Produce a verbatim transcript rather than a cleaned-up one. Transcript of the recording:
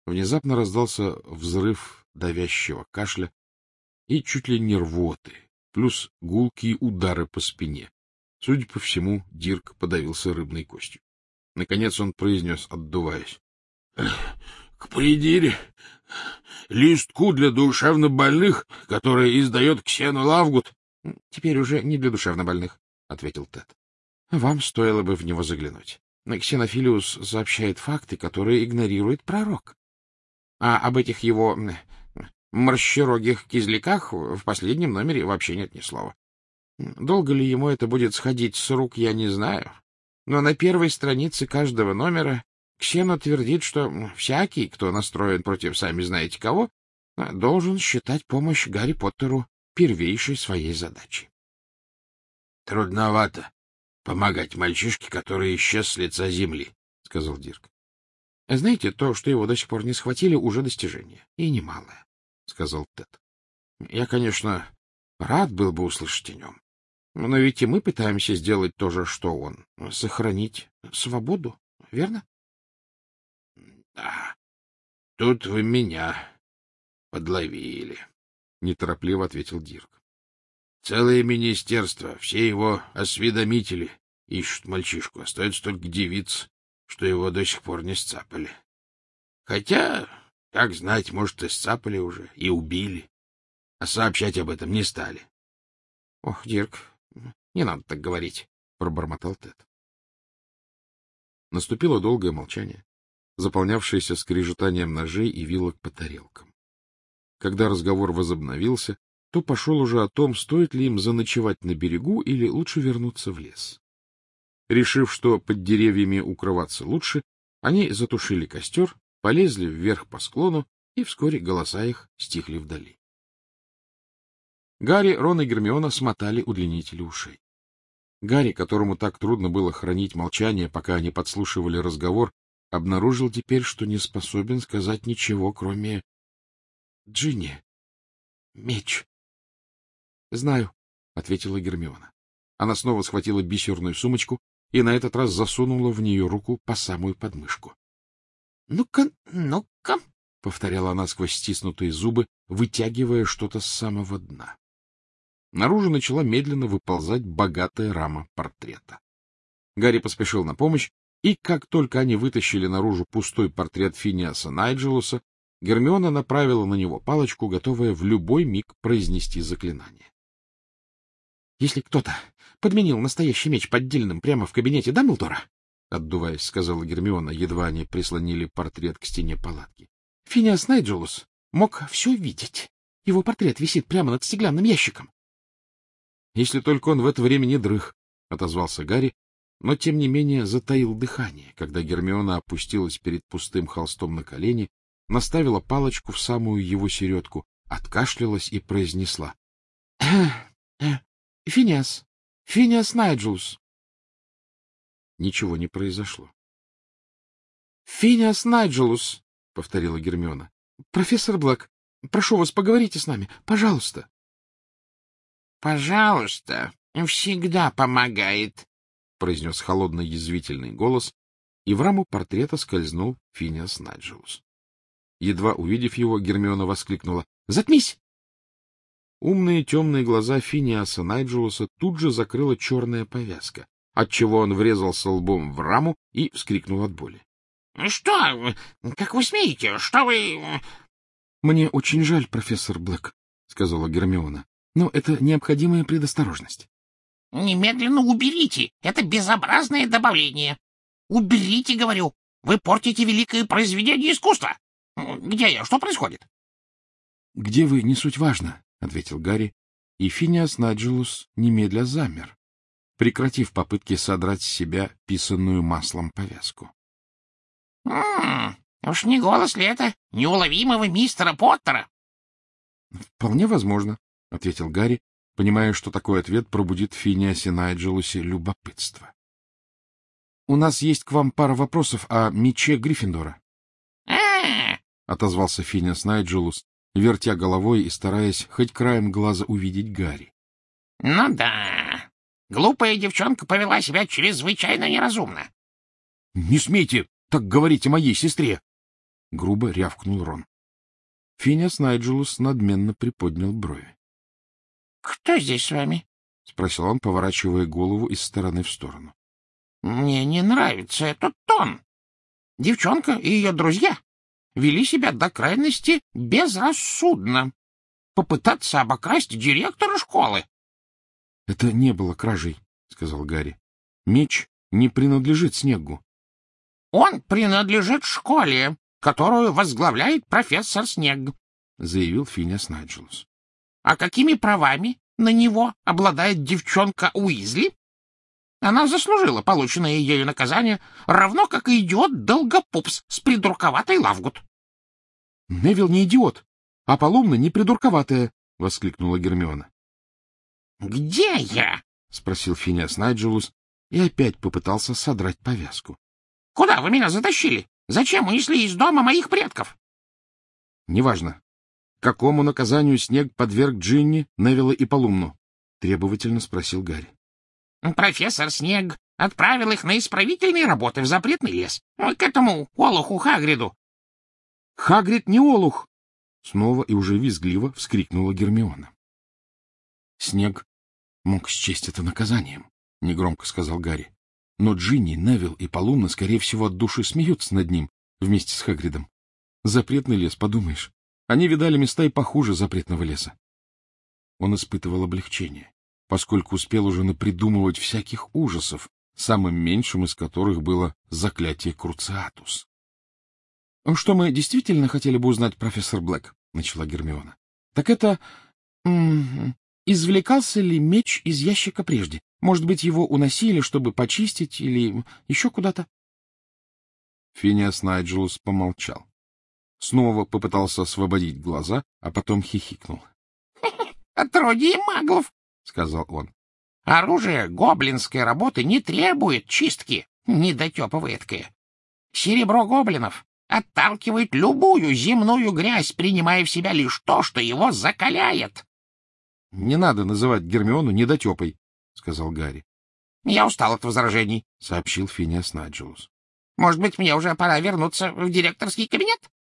внезапно раздался взрыв давящего кашля и чуть ли не рвоты, плюс гулкие удары по спине. Судя по всему, Дирк подавился рыбной костью. Наконец он произнес, отдуваясь: — К придире, листку для душевнобольных, который издает Ксену Лавгут. — Теперь уже не для душевнобольных, — ответил Тед. — Вам стоило бы в него заглянуть. Ксенофилиус сообщает факты, которые игнорирует пророк. А об этих его морщерогих кизляках в последнем номере вообще нет ни слова. Долго ли ему это будет сходить с рук, я не знаю. Но на первой странице каждого номера Ксено твердит, что всякий, кто настроен против сами знаете кого, должен считать помощь Гарри Поттеру первейшей своей задачей. — Трудновато помогать мальчишке, который исчез с лица земли, — сказал Дирк. — Знаете, то, что его до сих пор не схватили, уже достижение, и немалое, — сказал Тед. — Я, конечно, рад был бы услышать о нем, но ведь и мы пытаемся сделать то же, что он — сохранить свободу, верно? — Да, тут вы меня подловили, — неторопливо ответил Дирк. — Целое министерство, все его осведомители ищут мальчишку, остается только девиц, что его до сих пор не сцапали. Хотя, как знать, может, и сцапали уже, и убили, а сообщать об этом не стали. — Ох, Дирк, не надо так говорить, — пробормотал Тед. Наступило долгое молчание, заполнявшееся скрежетанием ножей и вилок по тарелкам. Когда разговор возобновился, то пошел уже о том, стоит ли им заночевать на берегу или лучше вернуться в лес. Решив, что под деревьями укрываться лучше, они затушили костер, полезли вверх по склону, и вскоре голоса их стихли вдали. Гарри, Рон и Гермиона смотали удлинители ушей. Гарри, которому так трудно было хранить молчание, пока они подслушивали разговор, обнаружил теперь, что не способен сказать ничего, кроме «Джинни, меч». — Знаю, — ответила Гермиона. Она снова схватила бисерную сумочку и на этот раз засунула в нее руку по самую подмышку. — Ну-ка, ну-ка, — повторяла она сквозь стиснутые зубы, вытягивая что-то с самого дна. Наружу начала медленно выползать богатая рама портрета. Гарри поспешил на помощь, и как только они вытащили наружу пустой портрет Финиаса Найджелуса, Гермиона направила на него палочку, готовая в любой миг произнести заклинание. — Если кто-то подменил настоящий меч поддельным прямо в кабинете Дамблдора, — отдуваясь, сказала Гермиона, едва они прислонили портрет к стене палатки, — Финиас Найджелус мог все видеть. Его портрет висит прямо над стеклянным ящиком. — Если только он в это время не дрых, — отозвался Гарри, но, тем не менее, затаил дыхание, когда Гермиона опустилась перед пустым холстом на колени, наставила палочку в самую его середку, откашлялась и произнесла: — Финиас, Финиас Найджелус. Ничего не произошло. — Финиас Найджелус, — повторила Гермиона. — Профессор Блэк, прошу вас, поговорите с нами, пожалуйста. — Пожалуйста, всегда помогает, — произнес холодный язвительный голос, и в раму портрета скользнул Финиас Найджелус. Едва увидев его, Гермиона воскликнула: — Заткнись! Умные темные глаза Финиаса Найджелуса тут же закрыла черная повязка, отчего он врезался лбом в раму и вскрикнул от боли. — Что? Как вы смеете? Что вы... — Мне очень жаль, профессор Блэк, — сказала Гермиона, — но это необходимая предосторожность. — Немедленно уберите! Это безобразное добавление! Уберите, говорю! Вы портите великое произведение искусства! Где я? Что происходит? — Где вы, не суть важно, — ответил Гарри, и Финиас Найджелус немедля замер, прекратив попытки содрать с себя писанную маслом повязку. — Уж не голос ли это неуловимого мистера Поттера? — Вполне возможно, — ответил Гарри, понимая, что такой ответ пробудит в Финиасе Найджелусе любопытство. — У нас есть к вам пара вопросов о мече Гриффиндора. — отозвался Финиас Найджелус, вертя головой и стараясь хоть краем глаза увидеть Гарри. — Ну да, глупая девчонка повела себя чрезвычайно неразумно. — Не смейте так говорить о моей сестре! — грубо рявкнул Рон. Финиас Найджелус надменно приподнял брови. — Кто здесь с вами? — спросил он, поворачивая голову из стороны в сторону. — Мне не нравится этот тон. Девчонка и ее друзья вели себя до крайности безрассудно. Попытаться обокрасть директора школы. — Это не было кражей, — сказал Гарри. — Меч не принадлежит Снеггу. — Он принадлежит школе, которую возглавляет профессор Снегг, — заявил Финиас Найджелус. — А какими правами на него обладает девчонка Уизли? Она заслужила полученное ею наказание, равно как и идиот Долгопупс с придурковатой Лавгуд. — Невилл не идиот, а Полумна не придурковатая, — воскликнула Гермиона. — Где я? — спросил Финиас Найджелус и опять попытался содрать повязку. — Куда вы меня затащили? Зачем унесли из дома моих предков? — Неважно. Какому наказанию Снегг подверг Джинни, Невилла и Полумну? — требовательно спросил Гарри. — Профессор Снегг отправил их на исправительные работы в запретный лес, к этому олуху Хагриду. — Хагрид не олух! — снова и уже визгливо вскрикнула Гермиона. — Снегг мог счесть это наказанием, — негромко сказал Гарри. Но Джинни, Невилл и Полумна, скорее всего, от души смеются над ним вместе с Хагридом. Запретный лес, подумаешь. Они видали места и похуже запретного леса. Он испытывал облегчение, поскольку успел уже напридумывать всяких ужасов, самым меньшим из которых было заклятие Круциатус. — Что мы действительно хотели бы узнать, профессор Блэк, — начала Гермиона, — так это... Извлекался ли меч из ящика прежде? Может быть, его уносили, чтобы почистить, или еще куда-то? Финиас Найджелус помолчал. Снова попытался освободить глаза, а потом хихикнул. — Отродье маглов, — сказал он. — Оружие гоблинской работы не требует чистки, недотепа эткое. Серебро гоблинов отталкивает любую земную грязь, принимая в себя лишь то, что его закаляет. — Не надо называть Гермиону недотепой, — сказал Гарри. — Я устал от возражений, — сообщил Финиас Найджелус. — Может быть, мне уже пора вернуться в директорский кабинет?